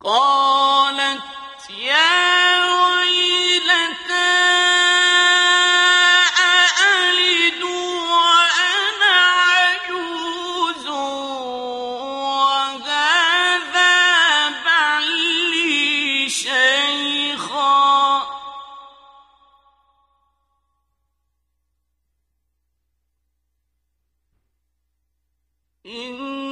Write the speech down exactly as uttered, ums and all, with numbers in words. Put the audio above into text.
قالت يا ويلتى أألد وأنا عجوز وهذا بعلي شيخا إن